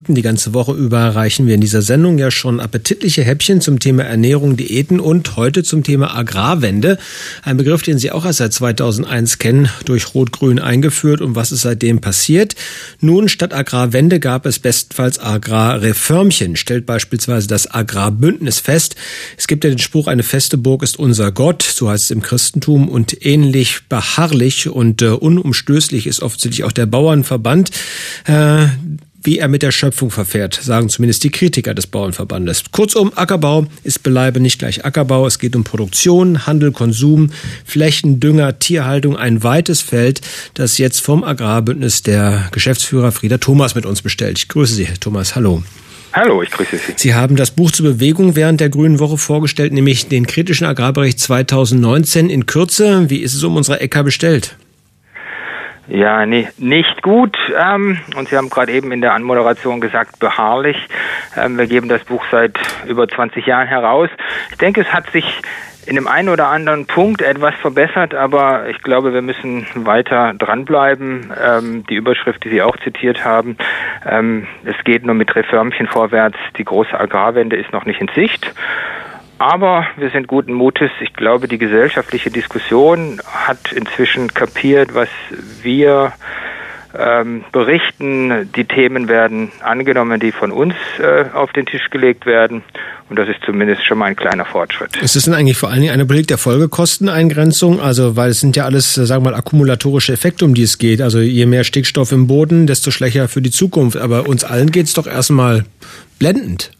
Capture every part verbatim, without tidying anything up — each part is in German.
siebten Die ganze Woche über reichen wir in dieser Sendung ja schon appetitliche Häppchen zum Thema Ernährung, Diäten und heute zum Thema Agrarwende. Ein Begriff, den Sie auch erst seit zweitausendeins kennen, durch Rot-Grün eingeführt und was ist seitdem passiert. Nun, statt Agrarwende gab es bestenfalls Agrarreformchen, stellt beispielsweise das Agrarbündnis fest. Es gibt ja den Spruch, eine feste Burg ist unser Gott, so heißt es im Christentum, und ähnlich beharrlich und äh, unumstößlich ist offensichtlich auch der Bauernverband, äh, wie er mit der Schöpfung verfährt, sagen zumindest die Kritiker des Bauernverbandes. Kurzum, Ackerbau ist beileibe nicht gleich Ackerbau. Es geht um Produktion, Handel, Konsum, Flächen, Dünger, Tierhaltung, ein weites Feld, das jetzt vom Agrarbündnis der Geschäftsführer Frieder Thomas mit uns bestellt. Ich grüße Sie, Herr Thomas. Hallo. Hallo, ich grüße Sie. Sie haben das Buch zur Bewegung während der Grünen Woche vorgestellt, nämlich den kritischen Agrarbericht zweitausendneunzehn in Kürze. Wie ist es um unsere Äcker bestellt? Ja, nee, nicht gut. Ähm, und Sie haben gerade eben in der Anmoderation gesagt, beharrlich. Ähm, wir geben das Buch seit über zwanzig Jahren heraus. Ich denke, es hat sich in dem einen oder anderen Punkt etwas verbessert, aber ich glaube, wir müssen weiter dranbleiben. Ähm, die Überschrift, die Sie auch zitiert haben, ähm, es geht nur mit Reformchen vorwärts. Die große Agrarwende ist noch nicht in Sicht. Aber wir sind guten Mutes. Ich glaube, die gesellschaftliche Diskussion hat inzwischen kapiert, was wir ähm, berichten. Die Themen werden angenommen, die von uns äh, auf den Tisch gelegt werden. Und das ist zumindest schon mal ein kleiner Fortschritt. Ist das denn eigentlich vor allen Dingen eine Politik der Folgekosteneingrenzung? Also, weil es sind ja alles, sagen wir mal, akkumulatorische Effekte, um die es geht. Also je mehr Stickstoff im Boden, desto schlechter für die Zukunft. Aber uns allen geht es doch erstmal blendend.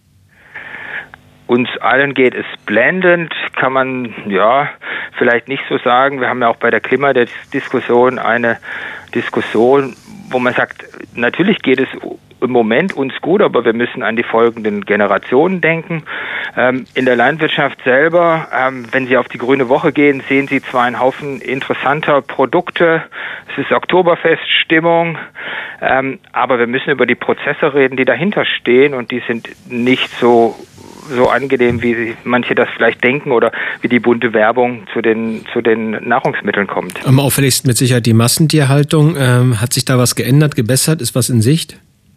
Uns allen geht es blendend, kann man ja vielleicht nicht so sagen. Wir haben ja auch bei der Klimadiskussion eine Diskussion, wo man sagt, natürlich geht es im Moment uns gut, aber wir müssen an die folgenden Generationen denken. Ähm, in der Landwirtschaft selber, ähm, wenn Sie auf die Grüne Woche gehen, sehen Sie zwar einen Haufen interessanter Produkte. Es ist Oktoberfeststimmung, ähm, aber wir müssen über die Prozesse reden, die dahinter stehen, und die sind nicht so so angenehm, wie sie, manche das vielleicht denken oder wie die bunte Werbung zu den zu den Nahrungsmitteln kommt. Am auffälligsten mit Sicherheit die Massentierhaltung. Ähm, hat sich da was geändert, gebessert? Ist was in Sicht?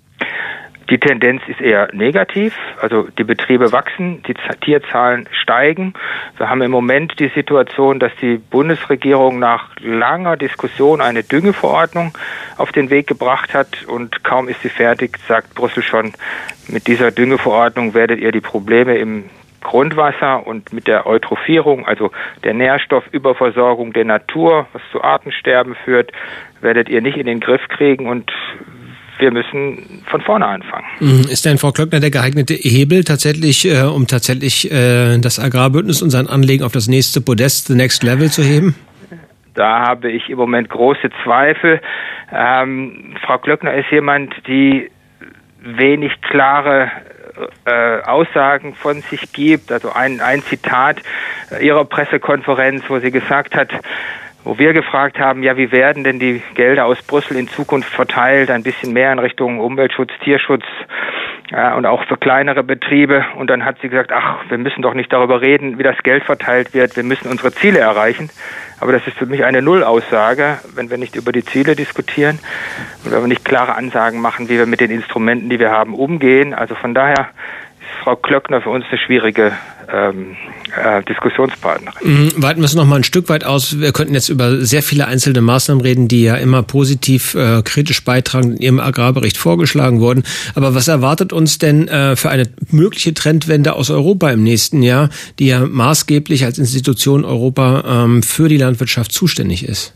Die Tendenz ist eher negativ, also die Betriebe wachsen, die Tierzahlen steigen. Wir haben im Moment die Situation, dass die Bundesregierung nach langer Diskussion eine Düngeverordnung auf den Weg gebracht hat, und kaum ist sie fertig, sagt Brüssel schon, mit dieser Düngeverordnung werdet ihr die Probleme im Grundwasser und mit der Eutrophierung, also der Nährstoffüberversorgung der Natur, was zu Artensterben führt, werdet ihr nicht in den Griff kriegen, und wir müssen von vorne anfangen. Ist denn, Frau Klöckner, der geeignete Hebel tatsächlich, äh, um tatsächlich äh, das Agrarbündnis und sein Anliegen auf das nächste Podest, the next level zu heben? Da habe ich im Moment große Zweifel. Ähm, Frau Klöckner ist jemand, die wenig klare äh, Aussagen von sich gibt. Also ein, ein Zitat ihrer Pressekonferenz, wo sie gesagt hat, wo wir gefragt haben, ja, wie werden denn die Gelder aus Brüssel in Zukunft verteilt, ein bisschen mehr in Richtung Umweltschutz, Tierschutz, ja, und auch für kleinere Betriebe. Und dann hat sie gesagt, ach, wir müssen doch nicht darüber reden, wie das Geld verteilt wird, wir müssen unsere Ziele erreichen. Aber das ist für mich eine Nullaussage, wenn wir nicht über die Ziele diskutieren und wenn wir nicht klare Ansagen machen, wie wir mit den Instrumenten, die wir haben, umgehen. Also von daher ist Frau Klöckner für uns eine schwierige ähm, äh, Diskussionspartnerin. Mhm, weiten wir es noch mal ein Stück weit aus. Wir könnten jetzt über sehr viele einzelne Maßnahmen reden, die ja immer positiv äh, kritisch beitragen, in Ihrem Agrarbericht vorgeschlagen wurden. Aber was erwartet uns denn äh, für eine mögliche Trendwende aus Europa im nächsten Jahr, die ja maßgeblich als Institution Europa ähm, für die Landwirtschaft zuständig ist?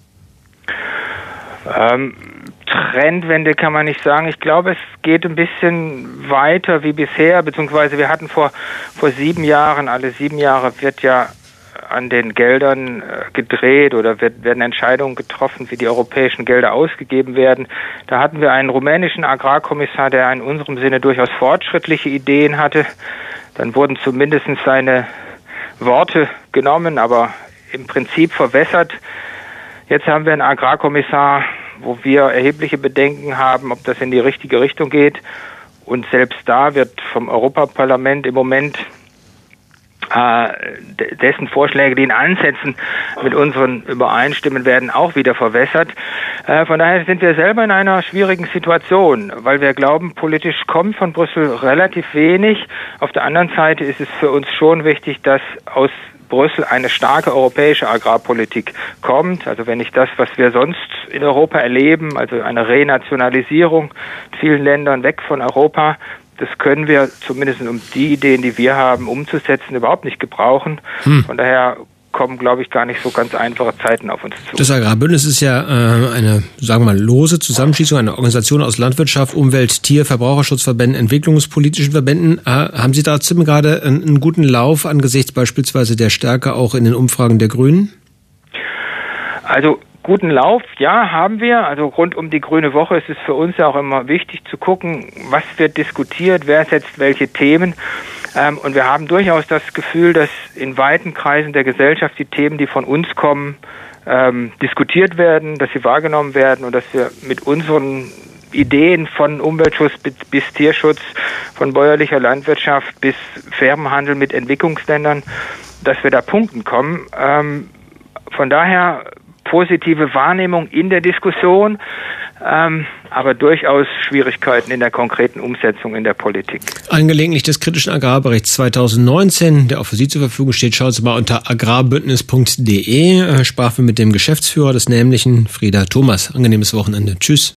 Ähm, Trendwende kann man nicht sagen. Ich glaube, es geht ein bisschen weiter wie bisher, beziehungsweise wir hatten vor vor sieben Jahren, alle sieben Jahre wird ja an den Geldern äh, gedreht oder wird, werden Entscheidungen getroffen, wie die europäischen Gelder ausgegeben werden. Da hatten wir einen rumänischen Agrarkommissar, der in unserem Sinne durchaus fortschrittliche Ideen hatte. Dann wurden zumindest seine Worte genommen, aber im Prinzip verwässert. Jetzt haben wir einen Agrarkommissar, wo wir erhebliche Bedenken haben, ob das in die richtige Richtung geht. Und selbst da wird vom Europaparlament im Moment äh, dessen Vorschläge, die in Ansätzen mit unseren übereinstimmen, werden auch wieder verwässert. Äh, von daher sind wir selber in einer schwierigen Situation, weil wir glauben, politisch kommt von Brüssel relativ wenig. Auf der anderen Seite ist es für uns schon wichtig, dass aus Brüssel eine starke europäische Agrarpolitik kommt. Also wenn nicht das, was wir sonst in Europa erleben, also eine Renationalisierung in vielen Ländern weg von Europa, das können wir zumindest um die Ideen, die wir haben, umzusetzen, überhaupt nicht gebrauchen. Hm. Von daher kommen, glaube ich, gar nicht so ganz einfache Zeiten auf uns zu. Das Agrarbündnis ist ja äh, eine, sagen wir mal, lose Zusammenschließung, eine Organisation aus Landwirtschaft, Umwelt, Tier, Verbraucherschutzverbänden, entwicklungspolitischen Verbänden. Äh, haben Sie trotzdem gerade einen, einen guten Lauf angesichts beispielsweise der Stärke auch in den Umfragen der Grünen? Also guten Lauf, ja, haben wir. Also rund um die Grüne Woche ist es für uns ja auch immer wichtig zu gucken, was wird diskutiert, wer setzt welche Themen. Ähm, und wir haben durchaus das Gefühl, dass in weiten Kreisen der Gesellschaft die Themen, die von uns kommen, ähm, diskutiert werden, dass sie wahrgenommen werden und dass wir mit unseren Ideen von Umweltschutz bis, bis Tierschutz, von bäuerlicher Landwirtschaft bis fairem Handel mit Entwicklungsländern, dass wir da punkten kommen. Ähm, von daher positive Wahrnehmung in der Diskussion, ähm, aber durchaus Schwierigkeiten in der konkreten Umsetzung in der Politik. Angelegentlich des kritischen Agrarberichts zwanzig neunzehn, der auch für Sie zur Verfügung steht, schauen Sie mal unter agrarbündnis punkt de. Äh, sprachen wir mit dem Geschäftsführer des Nämlichen, Frieder Thomas. Angenehmes Wochenende. Tschüss.